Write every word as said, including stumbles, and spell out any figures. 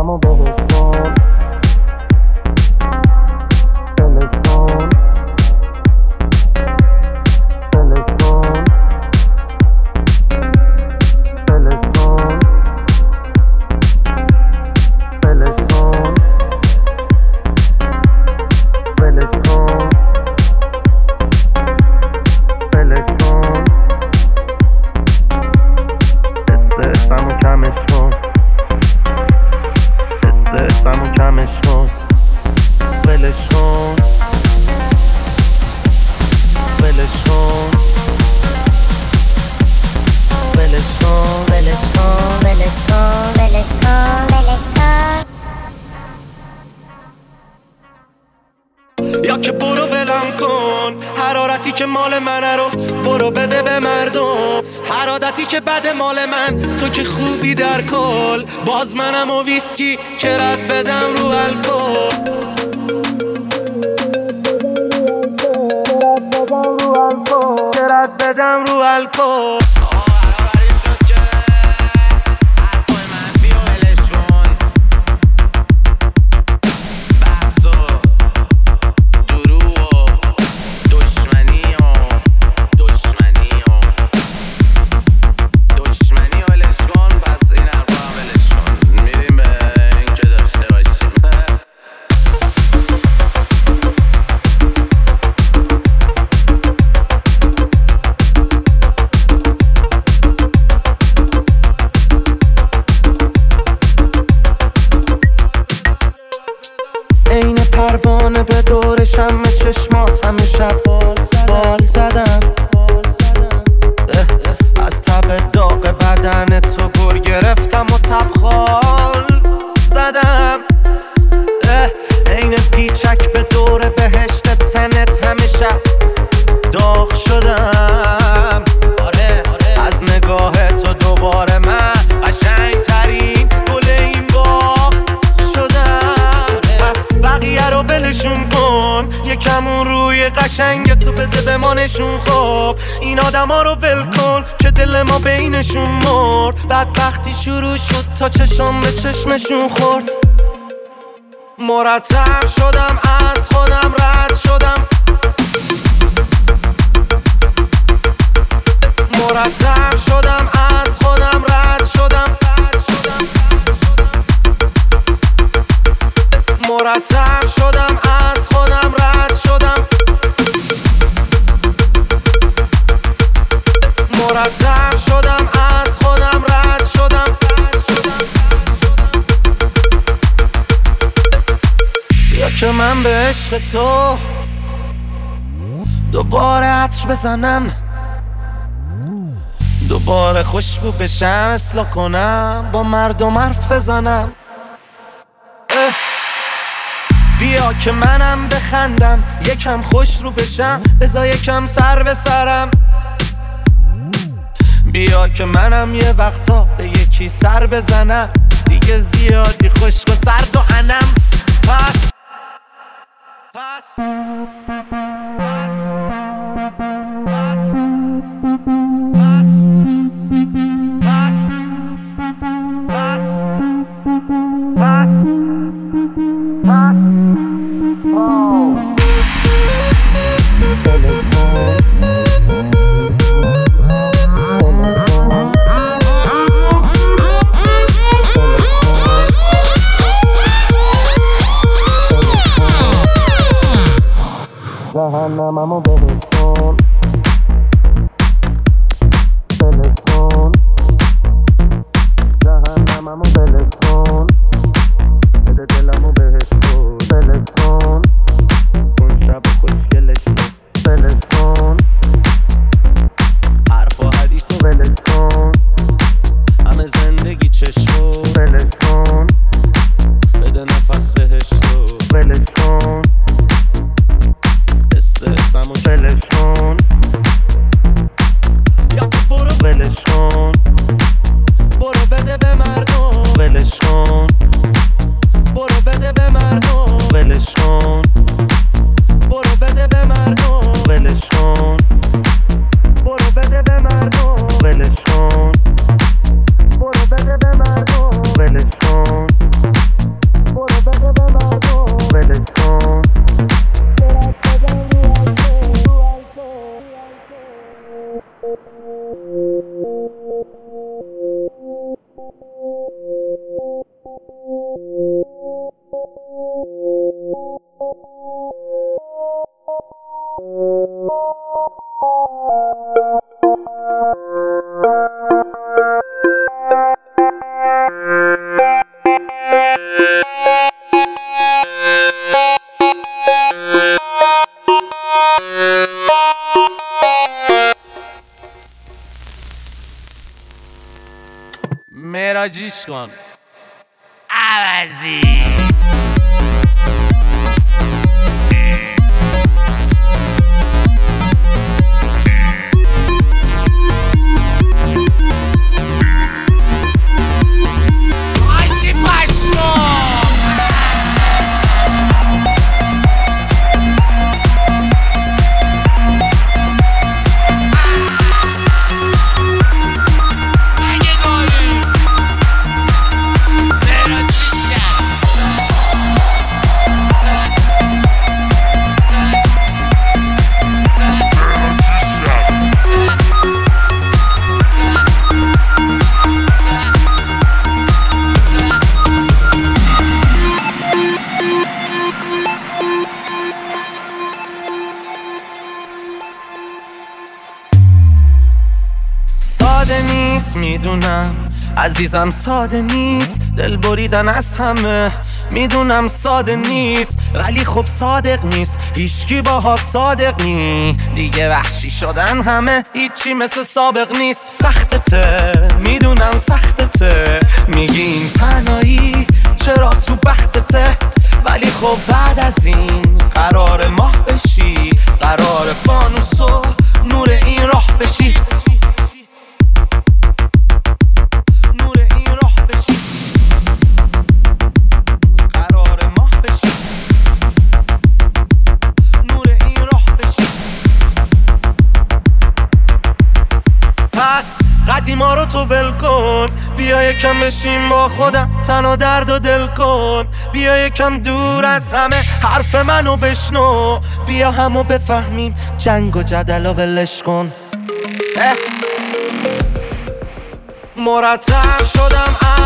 جهنممو بهش کن ولش کن ولش کن ولش کن ولش کن ولش کن ولش کن استرسمو کمش کن استرسمو کمش کن ولش کن ولش کن ولش کن ولش کن ولش کن ولش کن ولش کن یا که برو ولم کن حرارتی که مال منه رو برو بده به مردم هر عادتی که بد مال من تو که خوبی در کل باز منم و ویسکی که رد بدم رو الکل که رد بدم رو الکل این پروانه به دور شم چشمات همه شب بال زدم از تب داغ بدن تو گر گرفتم و تبخال زدم این پیچک به دور بهشت تنت همه شب داغ شدم از نگاه تو دوباره من قشنگ ترین گل این باغ شدم پس بقیه رو ولشون کن یکمون روی قشنگ تو بده به ما نشون خب این آدم ها رو ول کن که دل ما بینشون مرد بدبختی شروع شد تا چشم به چشمشون خورد مرتب شدم از خودم رد شدم مرتب شدم از خودم رد شدم مرتب شدم از خودم رد شدم مرتب شدم از خودم رد شدم یا که من به عشق تو دوباره عطر بزنم دوباره خوشبو بشم اصلاح کنم با مردم حرف بزنم بیا که منم بخندم یکم خوش رو بشم بذار یکم سر به سرم بیا که منم یه وقتا به یکی سر بزنم دیگه زیادی خشک و سرد و انم پس پس پس پس جهنممو بهش کن ولش کن جهنممو ولش کن بده دلمو بهش کن ولش کن اون شب خوشگلش ولش کن حرف و حدیثو ولش کن همه زندگی چشمو ولش کن بده نفس بهشتو ولش کن استرسمو ولش کن یا برو ولش کن برو بده به مردم ولش کرجیش کن عوضی. ساده نیست میدونم عزیزم، ساده نیست دل بریدن از همه، میدونم ساده نیست ولی خب صادق نیست، هیچکی باهات صادق نی، دیگه وحشی شدن همه، هیچی مثل سابق نیست. سختته میدونم سختته، میگی این تنهایی چرا تو بختته، ولی خب بعد از این قرار ماه بشی، قرار فانوس و نور این راه بشی، قدیما رو تو ول کن، بیا یکم بشین با خودم، تنها درد و دل کن، بیا یکم دور از همه حرف منو بشنو، بیا همو بفهمیم جنگ و جدل و ولش کن. مرتب شدم